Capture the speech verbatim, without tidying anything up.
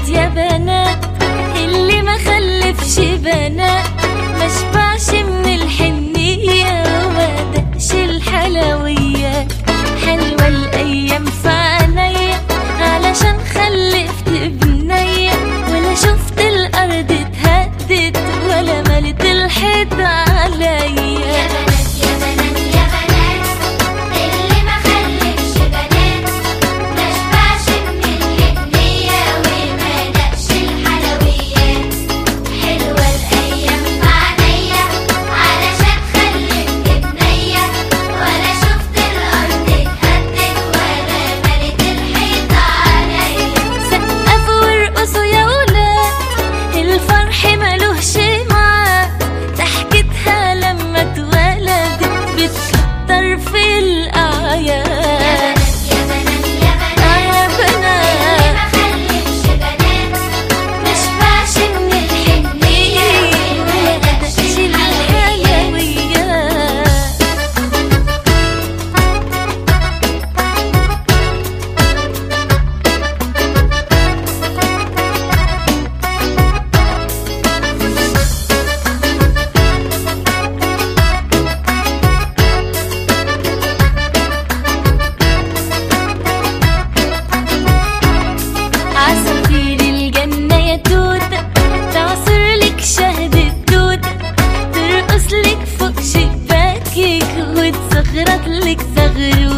بنات يا بنات، اللي ما خلفش بنات ما شبعش من الحنية وما دقش الحلويات. حلوة الأيام في عينيا علشان خلفت بنية، ولا شفت الأرض اتهدت ولا ملت الحيط عليا. في الأعياد يا بنات يا بنات يا بنات، اللي ما خلفش بنات ما شبعش من الحنية وما دقش الحلويات. عصافير الجنة يا توتة تعصر لك شهد التوتة، ترقص لك فوق شباكك وتصغرط لك زغروتة.